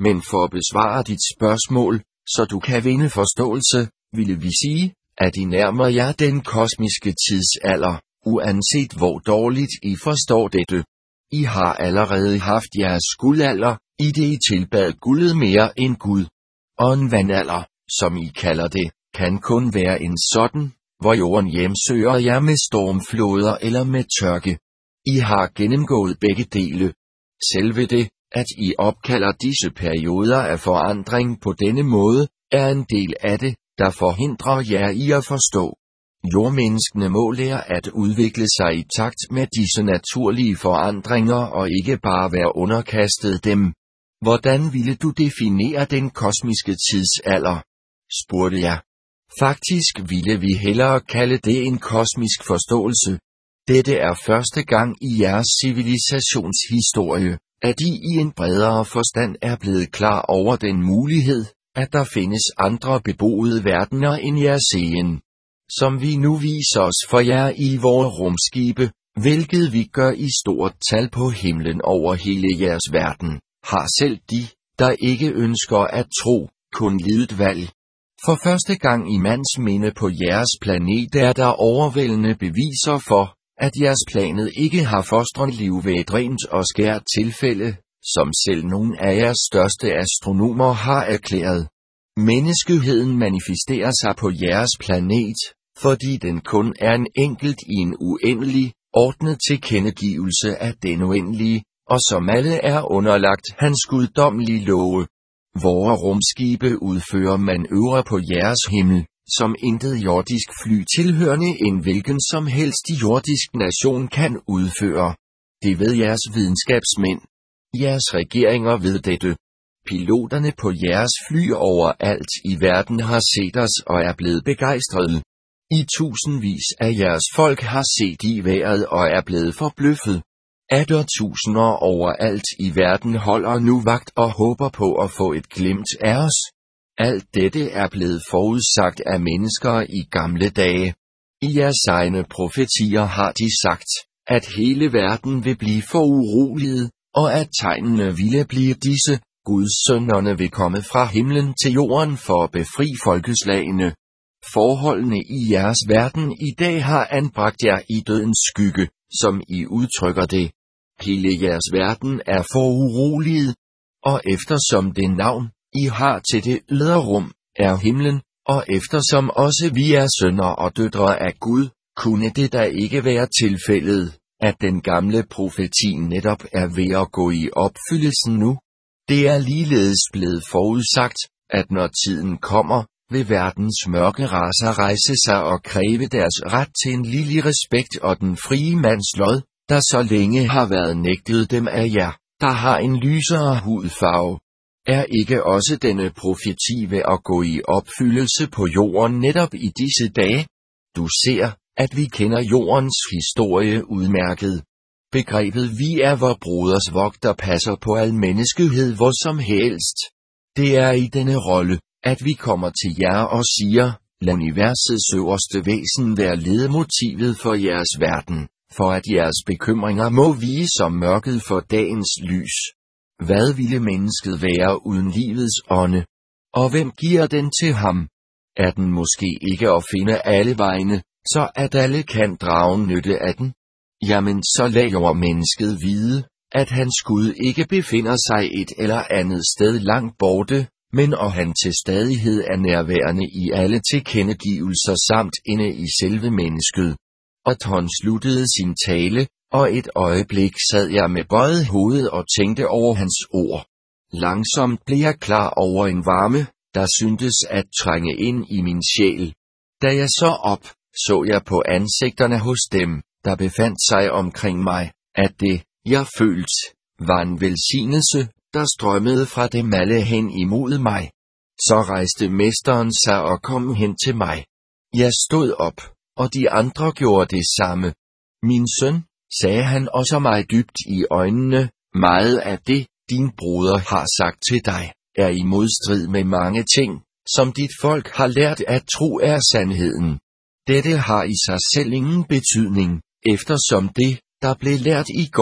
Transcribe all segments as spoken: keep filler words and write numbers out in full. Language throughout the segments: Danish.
Men for at besvare dit spørgsmål, så du kan vinde forståelse, ville vi sige, at I nærmer jer den kosmiske tidsalder, uanset hvor dårligt I forstår dette. I har allerede haft jeres guldalder, i det I tilbad guldet mere end Gud. Og en vandalder, som I kalder det, kan kun være en sådan, hvor jorden hjemsøger jer med stormfloder eller med tørke. I har gennemgået begge dele. Selve det, at I opkalder disse perioder af forandring på denne måde, er en del af det, der forhindrer jer i at forstå. Jordmenneskene må lære at udvikle sig i takt med disse naturlige forandringer og ikke bare være underkastet dem. Hvordan ville du definere den kosmiske tidsalder? Spurgte jeg. Faktisk ville vi hellere kalde det en kosmisk forståelse. Dette er første gang i jeres civilisationshistorie, at I i en bredere forstand er blevet klar over den mulighed, at der findes andre beboede verdener end jeres egen. Som vi nu viser os for jer i vores rumskibe, hvilket vi gør i stort tal på himlen over hele jeres verden, har selv de, der ikke ønsker at tro, kun lidet valg. For første gang i mands minde på jeres planet er der overvældende beviser for, at jeres planet ikke har fostret liv ved et rent og skært tilfælde, som selv nogle af jeres største astronomer har erklæret. Menneskeheden manifesterer sig på jeres planet, fordi den kun er en enkelt i en uendelig, ordnet tilkendegivelse af den uendelige, og som alle er underlagt hans guddommelige love. Vore rumskibe udfører manøvrer på jeres himmel, som intet jordisk fly tilhørende en hvilken som helst jordisk nation kan udføre. Det ved jeres videnskabsmænd. Jeres regeringer ved dette. Piloterne på jeres fly overalt i verden har set os og er blevet begejstrede. I tusindvis af jeres folk har set i vejret og er blevet forbløffet. Atter tusinder overalt i verden holder nu vagt og håber på at få et glimt af os. Alt dette er blevet forudsagt af mennesker i gamle dage. I jeres egne profetier har de sagt, at hele verden vil blive foruroliget, og at tegnene ville blive disse, Guds sønnerne vil komme fra himlen til jorden for at befri folkeslagene. Forholdene i jeres verden i dag har anbragt jer i dødens skygge, som I udtrykker det. Hele jeres verden er foruroliget, og eftersom det navn, I har til det ydre rum, er himlen, og eftersom også vi er sønner og døtre af Gud, kunne det da ikke være tilfældet, at den gamle profeti netop er ved at gå i opfyldelsen nu. Det er ligeledes blevet forudsagt, at når tiden kommer, vil verdens mørke racer rejse sig og kræve deres ret til en lille respekt og den frie mands lod, der så længe har været nægtet dem af jer, der har en lysere hudfarve. Er ikke også denne profeti ved at gå i opfyldelse på jorden netop i disse dage? Du ser, at vi kender jordens historie udmærket. Begrebet vi er vor broders vogter passer på al menneskehed hvor som helst. Det er i denne rolle, at vi kommer til jer og siger, lad universets øverste væsen være ledemotivet for jeres verden, for at jeres bekymringer må vige som mørket for dagens lys. Hvad ville mennesket være uden livets ånde? Og hvem giver den til ham? Er den måske ikke at finde alle vegne, så at alle kan drage nytte af den? Jamen så lad jo mennesket vide, at hans Gud ikke befinder sig et eller andet sted langt borte, men og han til stadighed er nærværende i alle tilkendegivelser samt inde i selve mennesket. Og han sluttede sin tale, og et øjeblik sad jeg med bøjet hoved og tænkte over hans ord. Langsomt blev jeg klar over en varme, der syntes at trænge ind i min sjæl. Da jeg så op, så jeg på ansigterne hos dem, der befandt sig omkring mig, at det, jeg følte, var en velsignelse, der strømmede fra dem alle hen imod mig. Så rejste mesteren sig og kom hen til mig. Jeg stod op, og de andre gjorde det samme. Min søn, sagde han også mig dybt i øjnene, meget af det, din broder har sagt til dig, er i modstrid med mange ting, som dit folk har lært at tro er sandheden. Dette har i sig selv ingen betydning, eftersom det, der blev lært i går,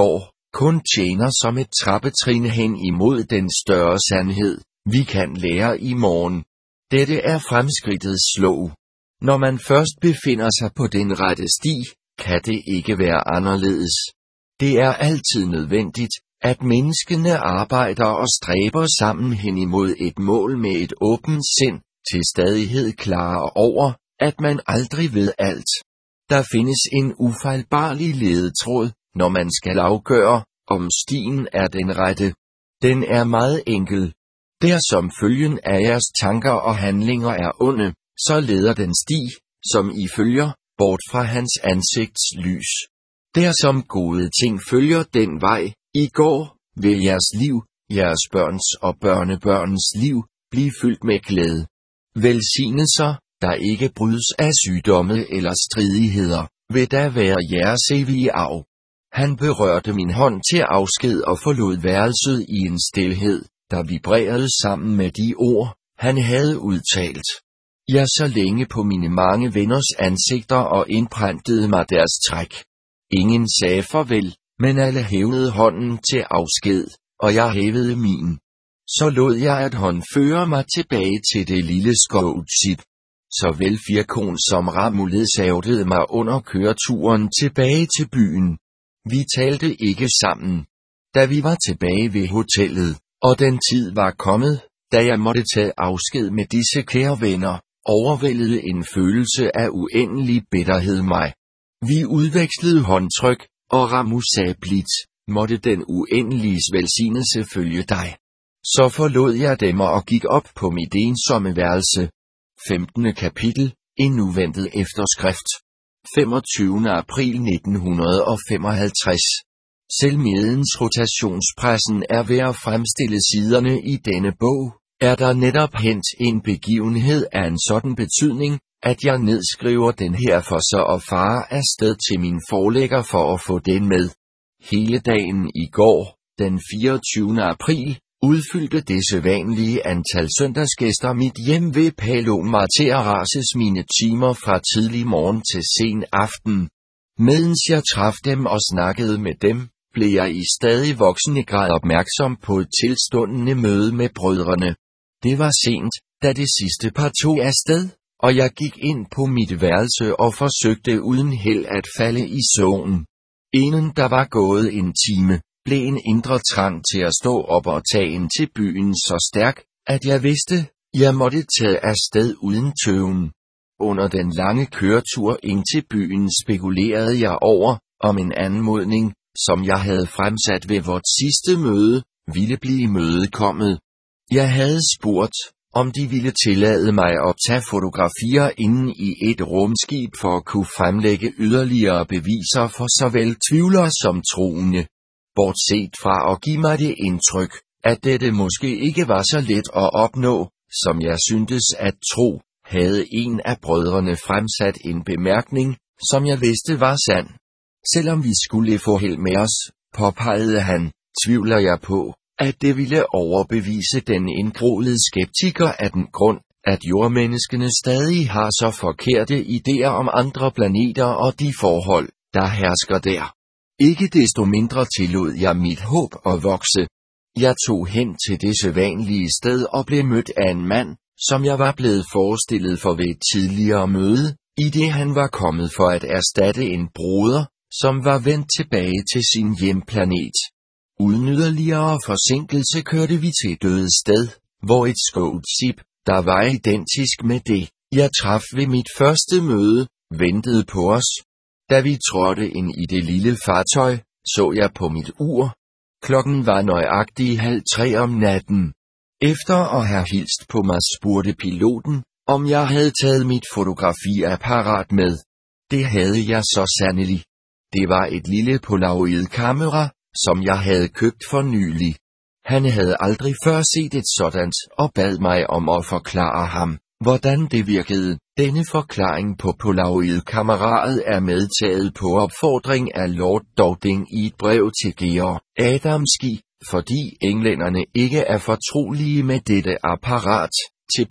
kun tjener som et trappetrin hen imod den større sandhed, vi kan lære i morgen. Dette er fremskridtets lov. Når man først befinder sig på den rette sti, kan det ikke være anderledes. Det er altid nødvendigt, at menneskene arbejder og stræber sammen hen imod et mål med et åbent sind, til stadighed klar over, at man aldrig ved alt. Der findes en ufejlbarlig ledetråd, når man skal afgøre, om stien er den rette. Den er meget enkel. Der som følgen af jeres tanker og handlinger er onde, så leder den sti, som I følger, bort fra hans ansigts lys. Der som gode ting følger den vej, I går, vil jeres liv, jeres børns og børnebørns liv, blive fyldt med glæde. Velsignelser, der ikke brydes af sygdomme eller stridigheder, vil da være jeres evige arv. Han berørte min hånd til afsked og forlod værelset i en stilhed, der vibrerede sammen med de ord, han havde udtalt. Jeg så længe på mine mange venners ansigter og indprentede mig deres træk. Ingen sagde farvel, men alle hævede hånden til afsked, og jeg hævede min. Så lod jeg at hånd føre mig tilbage til det lille skovsip. Såvel Firkon som Ramu ledsagede mig under køreturen tilbage til byen. Vi talte ikke sammen. Da vi var tilbage ved hotellet, og den tid var kommet, da jeg måtte tage afsked med disse kære venner, overvældede en følelse af uendelig bitterhed mig. Vi udvekslede håndtryk, og Ramu sagde blidt, måtte den uendeliges velsignelse følge dig. Så forlod jeg dem og gik op på mit ensomme værelse. femtende kapitel, en uventet efterskrift. femogtyvende april nitten femoghalvtreds. Selvmedens rotationspressen er ved at fremstille siderne i denne bog, er der netop hent en begivenhed af en sådan betydning, at jeg nedskriver den her for så og farer afsted til min forlægger for at få den med. Hele dagen i går, den fireogtyvende april, udfyldte det sædvanlige antal søndagsgæster mit hjem ved Palomar til at rases mine timer fra tidlig morgen til sen aften. Medens jeg traf dem og snakkede med dem, blev jeg i stadig voksende grad opmærksom på et tilstundende møde med brødrene. Det var sent, da det sidste par tog afsted, og jeg gik ind på mit værelse og forsøgte uden held at falde i søvn. Inden der var gået en time, blev en indre trang til at stå op og tage ind til byen så stærk, at jeg vidste, jeg måtte tage afsted uden tøven. Under den lange køretur ind til byen spekulerede jeg over, om en anmodning, som jeg havde fremsat ved vort sidste møde, ville blive imødekommet. Jeg havde spurgt, om de ville tillade mig at tage fotografier inde i et rumskib for at kunne fremlægge yderligere beviser for såvel tvivlere som troende. Bortset fra at give mig det indtryk, at dette måske ikke var så let at opnå, som jeg syntes at tro, havde en af brødrene fremsat en bemærkning, som jeg vidste var sand. Selvom vi skulle få held med os, påpegede han, tvivler jeg på, at det ville overbevise den indgroede skeptiker af den grund, at jordmenneskene stadig har så forkerte idéer om andre planeter og de forhold, der hersker der. Ikke desto mindre tillod jeg mit håb at vokse. Jeg tog hen til det sædvanlige sted og blev mødt af en mand, som jeg var blevet forestillet for ved et tidligere møde, i det han var kommet for at erstatte en broder, som var vendt tilbage til sin hjemplanet. Uden yderligere forsinkelse kørte vi til døde sted, hvor et skibsskib, der var identisk med det, jeg traf ved mit første møde, ventede på os. Da vi trådte ind i det lille fartøj, så jeg på mit ur. Klokken var nøjagtig halv tre om natten. Efter at have hilst på mig spurgte piloten, om jeg havde taget mit fotografiapparat med. Det havde jeg så sandelig. Det var et lille polaroidkamera, som jeg havde købt for nylig. Han havde aldrig før set et sådant og bad mig om at forklare ham, hvordan det virkede. Denne forklaring på polaroidkameraet er medtaget på opfordring af Lord Dowding i et brev til Georg Adamski, fordi englænderne ikke er fortrolige med dette apparat. Til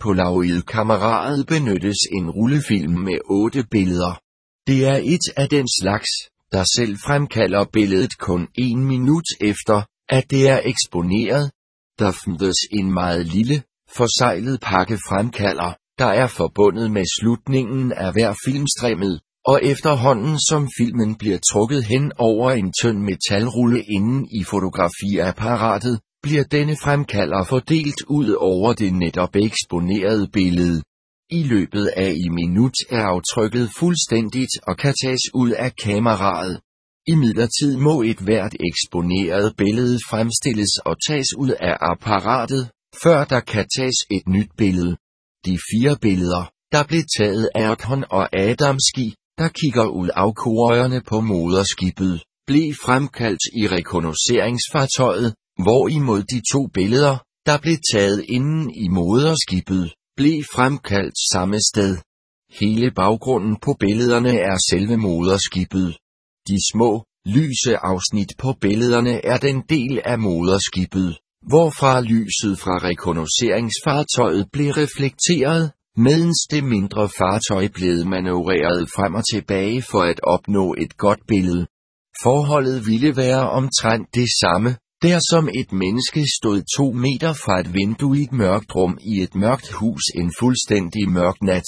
polaroidkameraet benyttes en rullefilm med otte billeder. Det er et af den slags, der selv fremkalder billedet kun en minut efter, at det er eksponeret. Der findes en meget lille, forseglet pakkefremkalder, der er forbundet med slutningen af hver filmstrimmet, og efterhånden som filmen bliver trukket hen over en tynd metalrulle inde i fotografiapparatet, bliver denne fremkalder fordelt ud over det netop eksponerede billede. I løbet af et minut er aftrykket fuldstændigt og kan tages ud af kameraet. Imidlertid må et hvert eksponeret billede fremstilles og tages ud af apparatet, før der kan tages et nyt billede. De fire billeder, der blev taget af Anton og Adamski, der kigger ud af kurøjerne på moderskibet, blev fremkaldt i rekognosceringsfartøjet, hvorimod de to billeder, der blev taget inden i moderskibet, blev fremkaldt samme sted. Hele baggrunden på billederne er selve moderskibet. De små, lyse afsnit på billederne er den del af moderskibet, hvorfra lyset fra rekognosceringsfartøjet blev reflekteret, mens det mindre fartøj blev manøvreret frem og tilbage for at opnå et godt billede. Forholdet ville være omtrent det samme, der som et menneske stod to meter fra et vindue i et mørkt rum i et mørkt hus en fuldstændig mørk nat.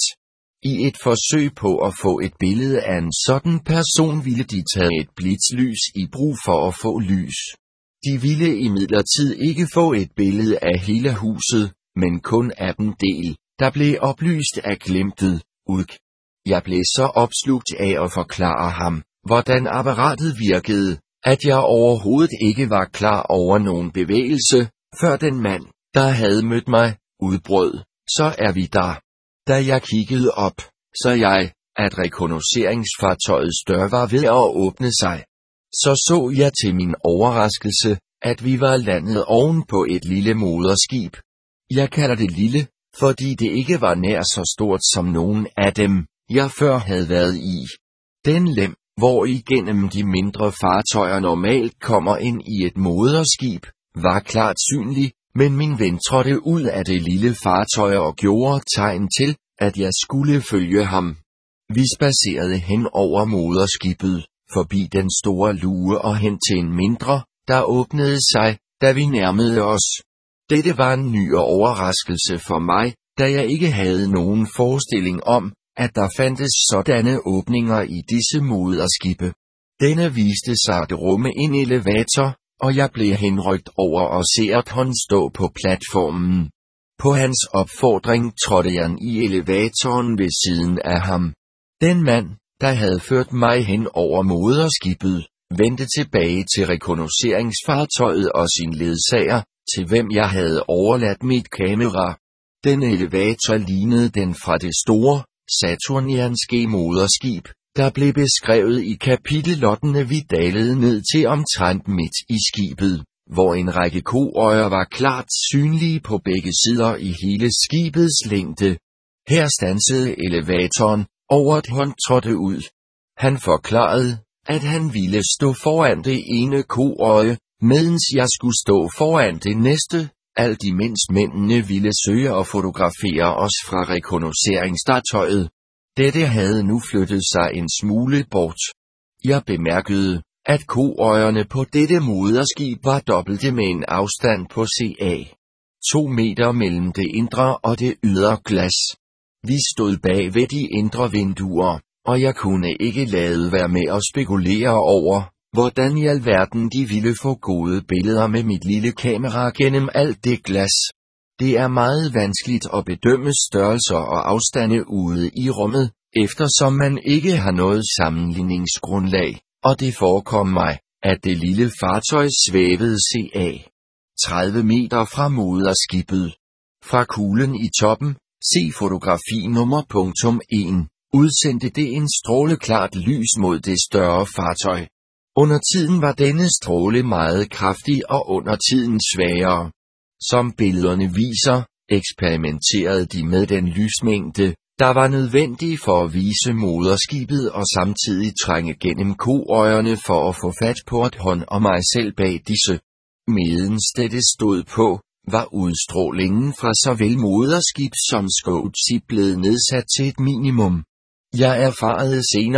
I et forsøg på at få et billede af en sådan person ville de tage et blitzlys i brug for at få lys. De ville imidlertid ikke få et billede af hele huset, men kun af den del, der blev oplyst af glimtet, ud. Jeg blev så opslugt af at forklare ham, hvordan apparatet virkede, at jeg overhovedet ikke var klar over nogen bevægelse, før den mand, der havde mødt mig, udbrød, så er vi der. Da jeg kiggede op, så jeg, at rekognosceringsfartøjets dør var ved at åbne sig. Så så jeg til min overraskelse, at vi var landet oven på et lille moderskib. Jeg kalder det lille, fordi det ikke var nær så stort som nogen af dem, jeg før havde været i. Den lem, hvor igennem de mindre fartøjer normalt kommer ind i et moderskib, var klart synlig, men min ven trådte ud af det lille fartøj og gjorde tegn til, at jeg skulle følge ham. Vi spacerede hen over moderskibet, forbi den store luge og hen til en mindre, der åbnede sig, da vi nærmede os. Dette var en ny overraskelse for mig, da jeg ikke havde nogen forestilling om, at der fandtes sådanne åbninger i disse moderskibe. Denne viste sig at rumme en elevator, og jeg blev henrykt over at se Anton stå på platformen. På hans opfordring trådte jeg i elevatoren ved siden af ham. Den mand, der havde ført mig hen over moderskibet, vendte tilbage til rekognosceringsfartøjet og sin ledsager, til hvem jeg havde overladt mit kamera. Den elevator lignede den fra det store, saturnianske moderskib, der blev beskrevet i kapitel otte. Vi dalede ned til omtrent midt i skibet, hvor en række koøjer var klart synlige på begge sider i hele skibets længde. Her standsede elevatoren, og Anton trådte ud. Han forklarede, at han ville stå foran det ene koøje, mens jeg skulle stå foran det næste, alt imens mændene ville søge at fotografere os fra rekognosceringsfartøjet. Dette havde nu flyttet sig en smule bort. Jeg bemærkede, at koøjerne på dette moderskib var dobbelte med en afstand på ca. to meter mellem det indre og det ydre glas. Vi stod bag ved de indre vinduer, og jeg kunne ikke lade være med at spekulere over, hvordan i alverden de ville få gode billeder med mit lille kamera gennem alt det glas. Det er meget vanskeligt at bedømme størrelser og afstande ude i rummet, eftersom man ikke har noget sammenligningsgrundlag, og det forekom mig, at det lille fartøj svævede ca. tredive meter fra moderskibet. Fra kuglen i toppen, se fotografi nummer en, udsendte det en stråleklart lys mod det større fartøj. Under tiden var denne stråle meget kraftig og under tiden svagere. Som billederne viser, eksperimenterede de med den lysmængde, der var nødvendig for at vise moderskibet og samtidig trænge gennem koøjerne for at få fat på Anton og mig selv bag disse. Medens dette stod på, var udstrålingen fra såvel moderskib som skibsskib blevet nedsat til et minimum. Jeg erfarede senere,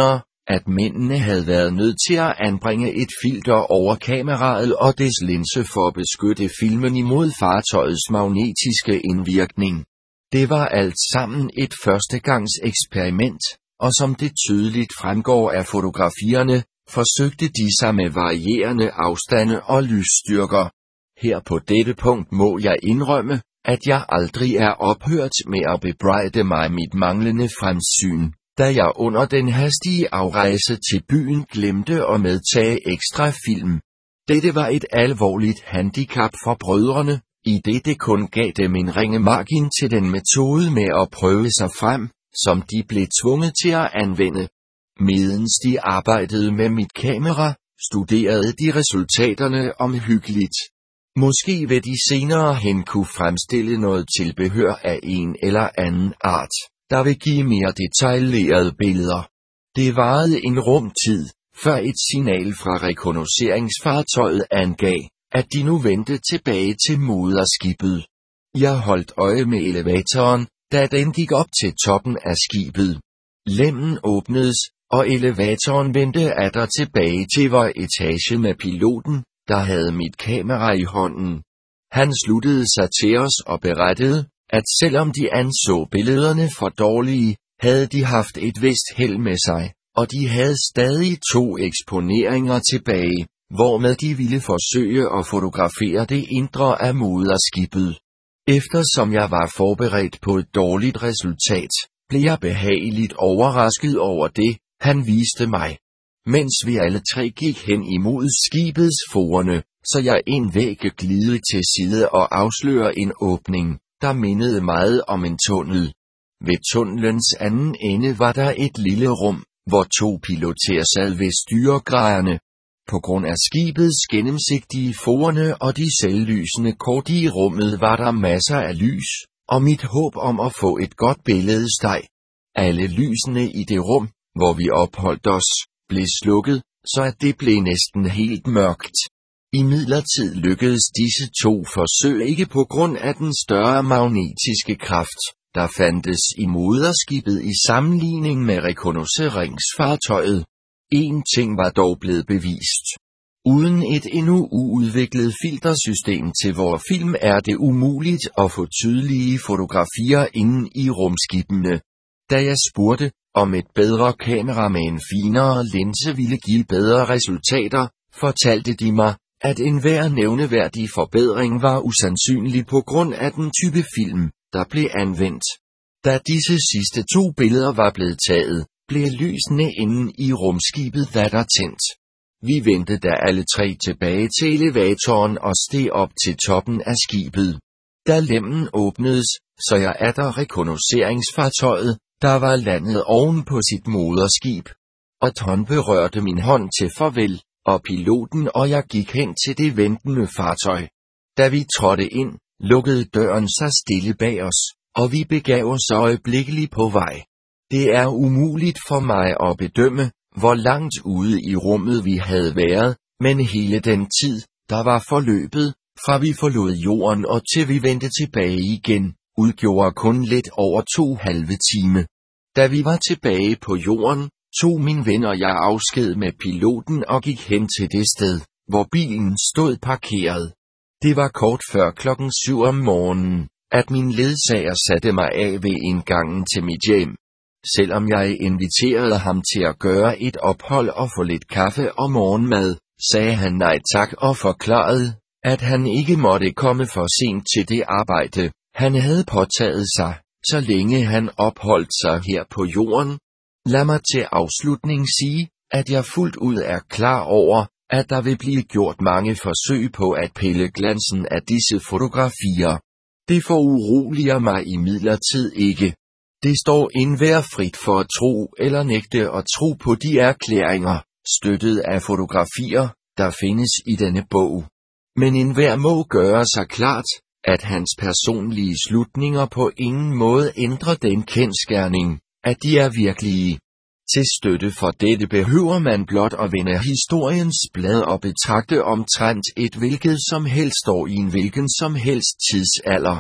at mændene havde været nødt til at anbringe et filter over kameraet og dets linse for at beskytte filmen imod fartøjets magnetiske indvirkning. Det var alt sammen et førstegangs eksperiment, og som det tydeligt fremgår af fotografierne, forsøgte de sig med varierende afstande og lysstyrker. Her på dette punkt må jeg indrømme, at jeg aldrig er ophørt med at bebrejde mig mit manglende fremsyn, da jeg under den hastige afrejse til byen glemte at medtage ekstra film. Dette var et alvorligt handicap for brødrene, idet det kun gav dem en ringe margin til den metode med at prøve sig frem, som de blev tvunget til at anvende. Medens de arbejdede med mit kamera, studerede de resultaterne omhyggeligt. Måske vil de senere hen kunne fremstille noget tilbehør af en eller anden art, der vil give mere detaljerede billeder. Det varede en rumtid, før et signal fra rekognosceringsfartøjet angav, at de nu vendte tilbage til moderskibet. Jeg holdt øje med elevatoren, da den gik op til toppen af skibet. Lemmen åbnedes, og elevatoren vendte atter tilbage til vor etage med piloten, der havde mit kamera i hånden. Han sluttede sig til os og berettede, at selvom de anså billederne for dårlige, havde de haft et vist held med sig, og de havde stadig to eksponeringer tilbage, hvormed de ville forsøge at fotografere det indre af moderskibet. Eftersom jeg var forberedt på et dårligt resultat, blev jeg behageligt overrasket over det, han viste mig. Mens vi alle tre gik hen imod skibets forerne, så jeg en væg glide til side og afsløre en åbning, der mindede meget om en tunnel. Ved tunnelens anden ende var der et lille rum, hvor to piloter sad ved styregraderne. På grund af skibets gennemsigtige forerne og de selvlysende kort i rummet var der masser af lys, og mit håb om at få et godt billede steg. Alle lysene i det rum, hvor vi opholdt os, blev slukket, så at det blev næsten helt mørkt. Imidlertid lykkedes disse to forsøg ikke på grund af den større magnetiske kraft, der fandtes i moderskibet i sammenligning med rekognosceringsfartøjet. En ting var dog blevet bevist. Uden et endnu uudviklet filtersystem til vores film er det umuligt at få tydelige fotografier inde i rumskibene. Da jeg spurgte, om et bedre kamera med en finere linse ville give bedre resultater, fortalte de mig, at enhver nævneværdig forbedring var usandsynlig på grund af den type film, der blev anvendt. Da disse sidste to billeder var blevet taget, blev lysene inde i rumskibet datter tændt. Vi vendte da alle tre tilbage til elevatoren og steg op til toppen af skibet. Da lemmen åbnedes, så jeg atter rekognosceringsfartøjet, der var landet oven på sit moderskib. Og Ton berørte min hånd til farvel, og piloten og jeg gik hen til det ventende fartøj. Da vi trådte ind, lukkede døren sig stille bag os, og vi begav os øjeblikkeligt på vej. Det er umuligt for mig at bedømme, hvor langt ude i rummet vi havde været, men hele den tid, der var forløbet, fra vi forlod jorden og til vi vendte tilbage igen, udgjorde kun lidt over to halve time. Da vi var tilbage på jorden, tog min ven og jeg afsked med piloten og gik hen til det sted, hvor bilen stod parkeret. Det var kort før klokken syv om morgenen, at min ledsager satte mig af ved indgangen til mit hjem. Selvom jeg inviterede ham til at gøre et ophold og få lidt kaffe og morgenmad, sagde han nej tak og forklarede, at han ikke måtte komme for sent til det arbejde, han havde påtaget sig, så længe han opholdt sig her på jorden. Lad mig til afslutning sige, at jeg fuldt ud er klar over, at der vil blive gjort mange forsøg på at pille glansen af disse fotografier. Det foruroliger mig imidlertid ikke. Det står enhver frit for at tro eller nægte at tro på de erklæringer, støttet af fotografier, der findes i denne bog. Men enhver må gøre sig klart, at hans personlige slutninger på ingen måde ændrer den kendsgerning, at de er virkelige. Til støtte for dette behøver man blot at vende historiens blad og betragte omtrent et hvilket som helst år i en hvilken som helst tidsalder.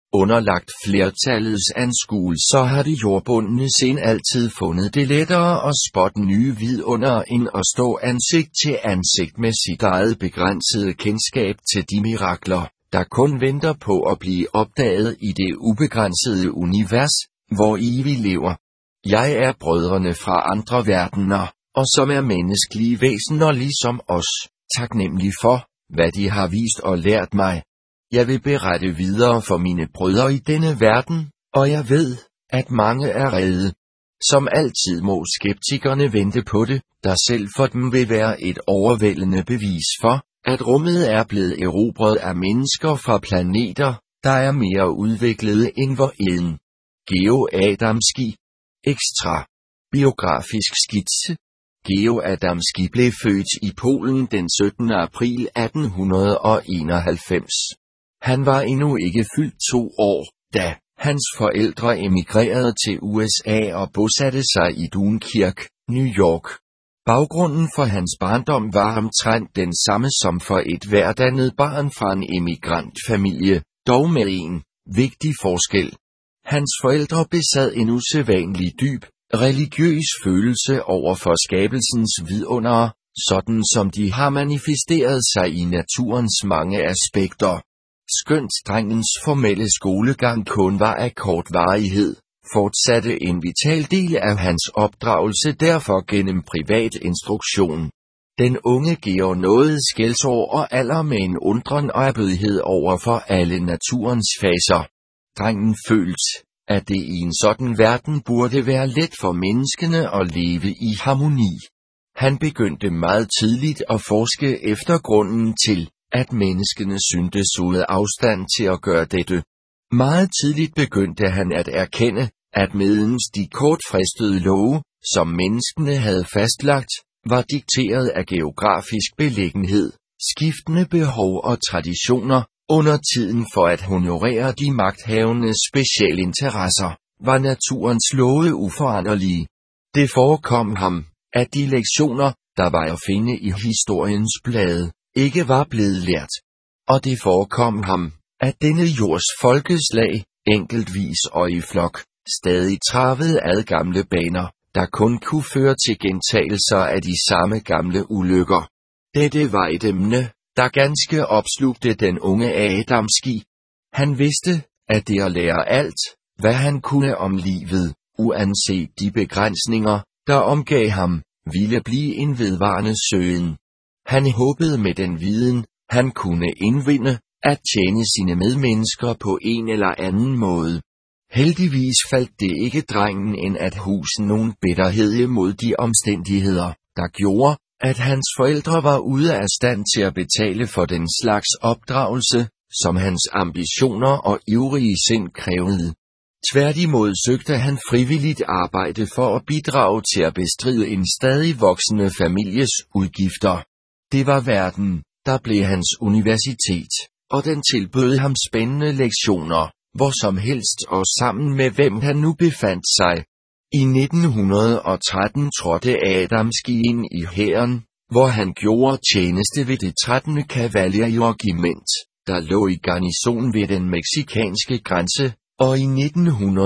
Underlagt flertallets anskuelser har det jordbundne sind altid fundet det lettere at spotte nye vidunder end at stå ansigt til ansigt med sit eget begrænsede kendskab til de mirakler, der kun venter på at blive opdaget i det ubegrænsede univers, hvor I vi lever. Jeg er brødrene fra andre verdener, og som er menneskelige væsener ligesom os, taknemmelig for, hvad de har vist og lært mig. Jeg vil berette videre for mine brødre i denne verden, og jeg ved, at mange er redde. Som altid må skeptikerne vente på det, der selv for dem vil være et overvældende bevis for, at rummet er blevet erobret af mennesker fra planeter, der er mere udviklede end vor egen. Geo Adamski. Ekstra. Biografisk skitse. Geo Adamski blev født i Polen den syttende april atten enoghalvfems. Han var endnu ikke fyldt to år, da hans forældre emigrerede til U S A og bosatte sig i Dunkirk, New York. Baggrunden for hans barndom var omtrent den samme som for et hverdannet barn fra en emigrantfamilie, dog med en vigtig forskel. Hans forældre besad en usædvanlig dyb, religiøs følelse over for skabelsens vidundere, sådan som de har manifesteret sig i naturens mange aspekter. Skønt drengens formelle skolegang kun var af kort varighed, fortsatte en vital del af hans opdragelse derfor gennem privat instruktion. Den unge Geo nåede skelsår og alder med en undren og erbødighed over for alle naturens faser. Drengen følte, at det i en sådan verden burde være let for menneskene at leve i harmoni. Han begyndte meget tidligt at forske efter grunden til, at menneskene syntes uden afstand til at gøre dette. Meget tidligt begyndte han at erkende, at medens de kortfristede love, som menneskene havde fastlagt, var dikteret af geografisk beliggenhed, skiftende behov og traditioner, under tiden for at honorere de magthavendes specialinteresser, var naturens love uforanderlige. Det forekom ham, at de lektioner, der var at finde i historiens blade, ikke var blevet lært. Og det forekom ham, at denne jords folkeslag, enkeltvis og i flok, stadig travede ad gamle baner, der kun kunne føre til gentagelser af de samme gamle ulykker. Dette var et emne, der ganske opslugte den unge Adamski. Han vidste, at det at lære alt, hvad han kunne om livet, uanset de begrænsninger, der omgav ham, ville blive en vedvarende søgen. Han håbede med den viden, han kunne indvinde, at tjene sine medmennesker på en eller anden måde. Heldigvis faldt det ikke drengen end at huse nogen bitterhed mod de omstændigheder, der gjorde, at hans forældre var ude af stand til at betale for den slags opdragelse, som hans ambitioner og ivrige sind krævede. Tværtimod søgte han frivilligt arbejde for at bidrage til at bestride en stadig voksende families udgifter. Det var verden, der blev hans universitet, og den tilbød ham spændende lektioner, hvor som helst og sammen med hvem han nu befandt sig. I nitten tretten trådte Adamski ind i hæren, hvor han gjorde tjeneste ved det trettende kavaleriregiment, der lå i garnison ved den meksikanske grænse, og i nitten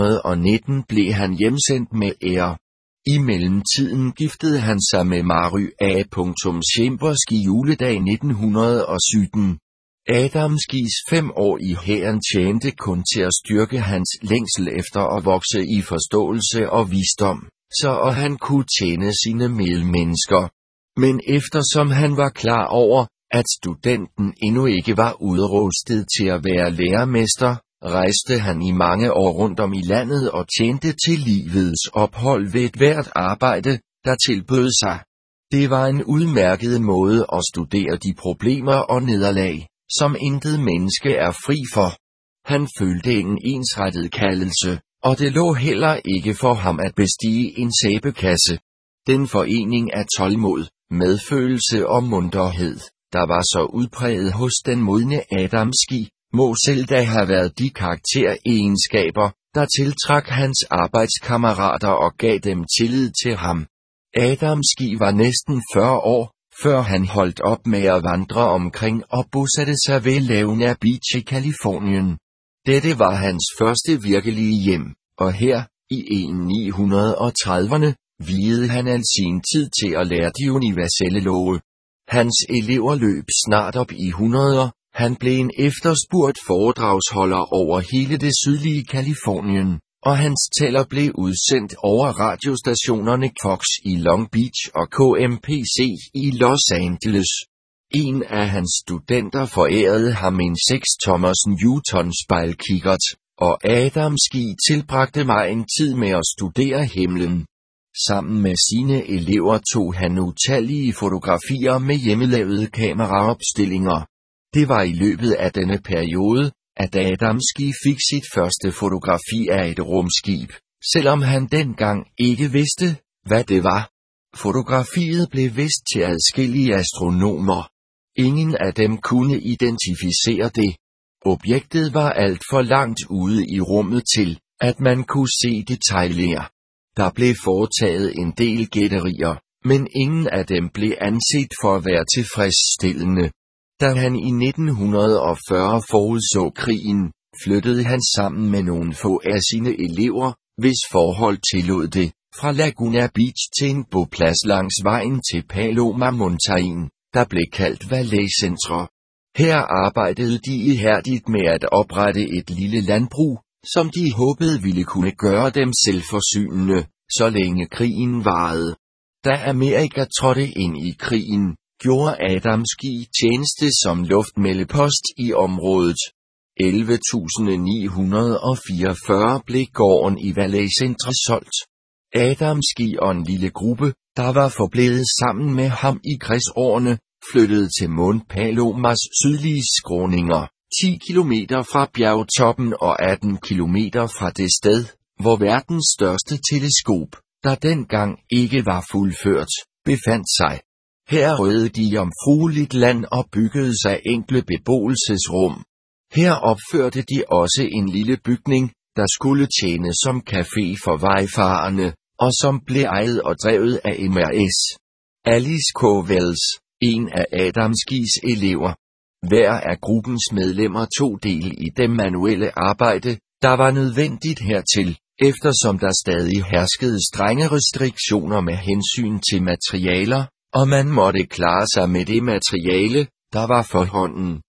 nitten blev han hjemsendt med ære. I mellemtiden giftede han sig med Mary A. Schemberski juledag nitten sytten. Adamskis fem år i hæren tjente kun til at styrke hans længsel efter at vokse i forståelse og visdom, så og han kunne tjene sine medmennesker. Men eftersom han var klar over, at studenten endnu ikke var udrustet til at være lærermester, rejste han i mange år rundt om i landet og tjente til livets ophold ved et hvert arbejde, der tilbød sig. Det var en udmærket måde at studere de problemer og nederlag, som intet menneske er fri for. Han følte en ensrettet kaldelse, og det lå heller ikke for ham at bestige en sæbekasse. Den forening af tålmod, medfølelse og munterhed, der var så udpræget hos den modne Adamski, må selv da have været de karakteregenskaber, der tiltrak hans arbejdskammerater og gav dem tillid til ham. Adamski var næsten fyrre år, før han holdt op med at vandre omkring og bosatte sig ved Laguna Beach i Californien. Dette var hans første virkelige hjem, og her, i nitten trediverne, viede han al sin tid til at lære de universelle love. Hans elever løb snart op i hundreder, han blev en efterspurgt foredragsholder over hele det sydlige Californien, og hans taler blev udsendt over radiostationerne Fox i Long Beach og K M P C i Los Angeles. En af hans studenter forærede ham en seks tommers Newton spejlkikkert, og Adamski tilbragte mig en tid med at studere himlen. Sammen med sine elever tog han utallige fotografier med hjemmelavede kameraopstillinger. Det var i løbet af denne periode, at Adamski fik sit første fotografi af et rumskib, selvom han dengang ikke vidste, hvad det var. Fotografiet blev vist til adskillige astronomer. Ingen af dem kunne identificere det. Objektet var alt for langt ude i rummet til, at man kunne se detaljer. Der blev foretaget en del gætterier, men ingen af dem blev anset for at være tilfredsstillende. Da han i nitten fyrre forudså krigen, flyttede han sammen med nogle få af sine elever, hvis forhold tillod det, fra Laguna Beach til en boplads langs vejen til Paloma Mountain, der blev kaldt Valley Centre. Her arbejdede de ihærdigt med at oprette et lille landbrug, som de håbede ville kunne gøre dem selvforsynende, så længe krigen varede. Da Amerika trådte ind i krigen, gjorde Adamski tjeneste som luftmeldepost i området. elleve tusind ni hundrede fireogfyrre blev gården i Valley Centre solgt. Adamski og en lille gruppe, der var forblevet sammen med ham i krigsårene, flyttede til Mount Palomas sydlige skråninger, ti kilometer fra bjergtoppen og atten kilometer fra det sted, hvor verdens største teleskop, der dengang ikke var fuldført, befandt sig. Her rødede de jomfrueligt land og byggede sig enkle beboelsesrum. Her opførte de også en lille bygning, der skulle tjene som café for vejfarerne, og som blev ejet og drevet af M R S. Alice K. Wells, en af Adamskis elever. Hver af gruppens medlemmer tog del i det manuelle arbejde, der var nødvendigt hertil, eftersom der stadig herskede strenge restriktioner med hensyn til materialer, og man måtte klare sig med det materiale, der var for hånden.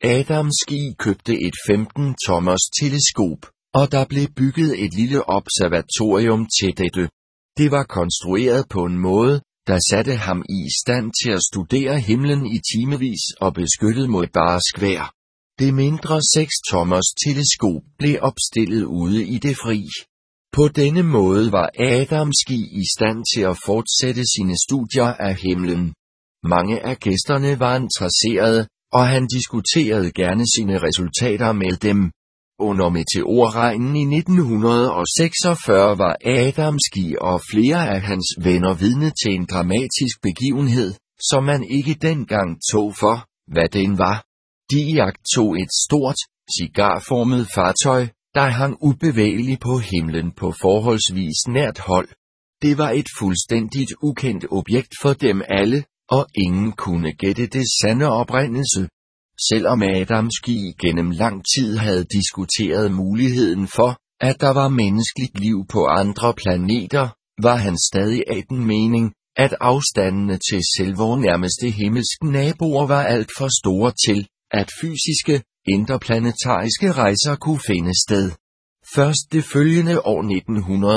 Adamski købte et femten tommers teleskop, og der blev bygget et lille observatorium til dette. Det var konstrueret på en måde, der satte ham i stand til at studere himlen i timevis og beskyttet mod barsk vejr. Det mindre seks tommers teleskop blev opstillet ude i det fri. På denne måde var Adamski i stand til at fortsætte sine studier af himlen. Mange af gæsterne var interesserede, og han diskuterede gerne sine resultater med dem. Under meteorregnen i nitten seksogfyrre var Adamski og flere af hans venner vidne til en dramatisk begivenhed, som man ikke dengang tog for, hvad den var. De iagttog et stort, cigarformet fartøj, der hang ubevægeligt på himlen på forholdsvis nært hold. Det var et fuldstændigt ukendt objekt for dem alle, og ingen kunne gætte det sande oprindelse. Selvom Adamski gennem lang tid havde diskuteret muligheden for, at der var menneskeligt liv på andre planeter, var han stadig af den mening, at afstandene til selv vores nærmeste himmelske naboer var alt for store til, at fysiske, interplanetariske rejser kunne finde sted. Først det følgende år nitten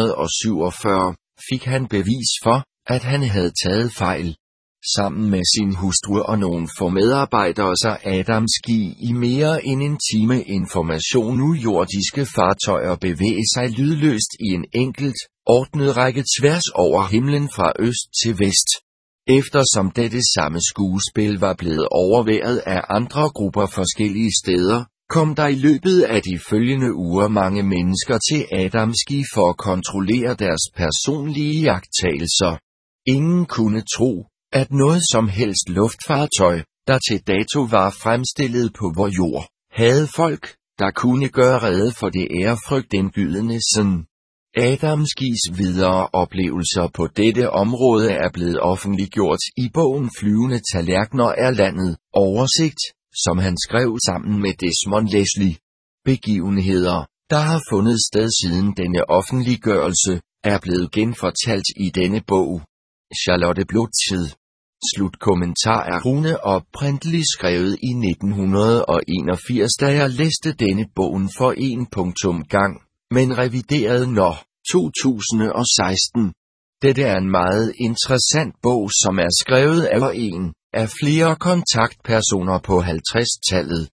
syvogfyrre fik han bevis for, at han havde taget fejl. Sammen med sin hustru og nogle få medarbejdere så Adamski i mere end en time information ujordiske fartøjer bevæge sig lydløst i en enkelt, ordnet række tværs over himlen fra øst til vest. Eftersom dette samme skuespil var blevet overværet af andre grupper forskellige steder, kom der i løbet af de følgende uger mange mennesker til Adamski for at kontrollere deres personlige iagttagelser. Ingen kunne tro, at noget som helst luftfartøj, der til dato var fremstillet på vor jord, havde folk, der kunne gøre rede for det ærefrygtindgydende sådan. Adamskis videre oplevelser på dette område er blevet offentliggjort i bogen Flyvende tallerkener er landet, oversigt, som han skrev sammen med Desmond Leslie. Begivenheder, der har fundet sted siden denne offentliggørelse, er blevet genfortalt i denne bog. Charlotte Blodtid. Slutkommentar er Rune oprindeligt skrevet i nitten enogfirs, da jeg læste denne bogen for en punktum gang, men revideret når to tusind og seksten. Dette er en meget interessant bog, som er skrevet af en af flere kontaktpersoner på halvtreds-tallet.